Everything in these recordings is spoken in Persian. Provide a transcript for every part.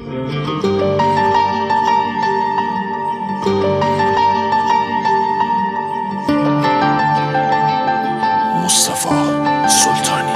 مصطفی سلطانی.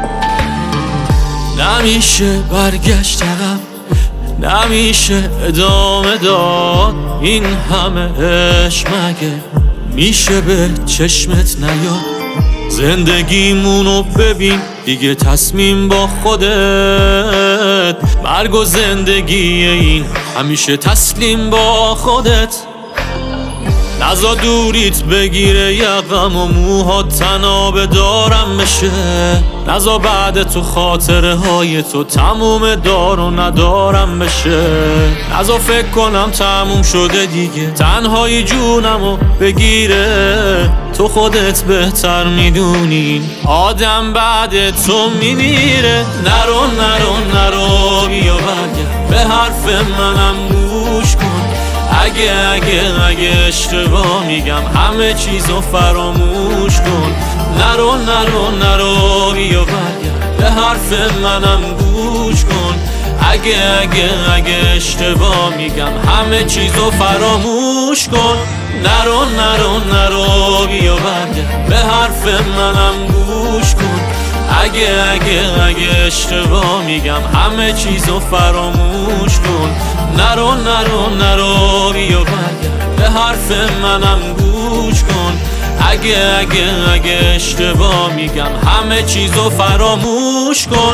نمیشه برگشت عقب، نمیشه ادامه داد. این همه عشق مگه میشه به چشمت نیاد؟ زندگیمونو ببین دیگه، تصمیم با خودت. مرگ و زندگی این همیشه تسلیم با خودت. نزا دوریت بگیره یقم و موهات تنابه دارم بشه. نزا بعد تو خاطره های تو تموم دار و ندارم بشه. نزا فکر کنم تموم شده دیگه، تنهایی جونمو بگیره. تو خودت بهتر میدونی آدم بعد تو میمیره. نرو نرو نرو بیا برگرد، به حرف منم گوش کن. اگه اشتباه میگم همه چیزو فراموش کن. نرو نرو نرو بیا برگرد، به حرف منم گوش کن. اگه اشتباه میگم همه چیزو فراموش کن. نرو نرو نرو بیا برگرد، به حرف منم گوش کن. اگه اشتباه میگم همه چیزو فراموش کن. نرو نرو نرو بیا برگرد، به حرف منم گوش کن. اگه اشتباه میگم همه چیزو فراموش کن.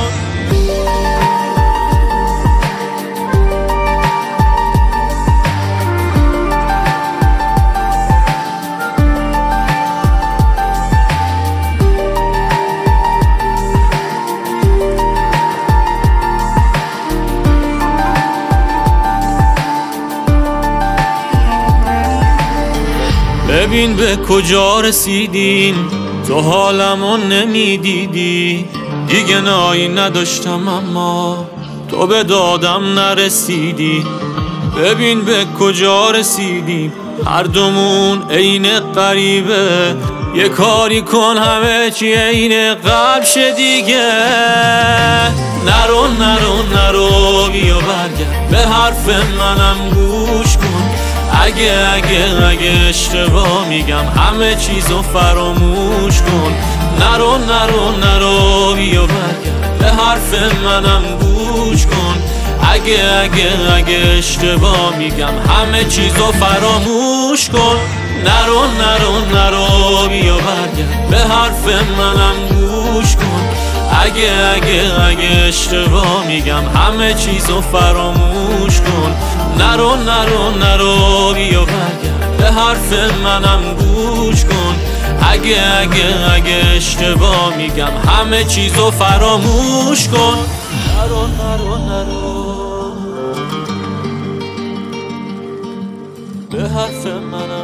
ببین به کجا رسیدیم، تو حالمو نمیدیدی. دیگه نایی نداشتم اما تو به دادم نرسیدی. ببین به کجا رسیدیم، هر دومون عین غریبه. یه کاری کن همه چی عین قلب شه دیگه. نرو نرو نرو بیا برگرد، به حرف منم گوش کن. اگه اشتباه میگم همه چیزو فراموش کن. نرو نرو نرو بیا برگرد، به حرف منم گوش کن. اگه اشتباه میگم همه چیزو فراموش کن. نرو نرو نرو بیا برگرد، به حرف منم گوش کن. اگه اشتباه میگم همه چیزو فراموش کن. نرو نرو نرو بیا برگرد، به حرف منم گوش کن. اگه اشتباه میگم همه چیزو فراموش کن. نرو نرو نرو، به حرف منم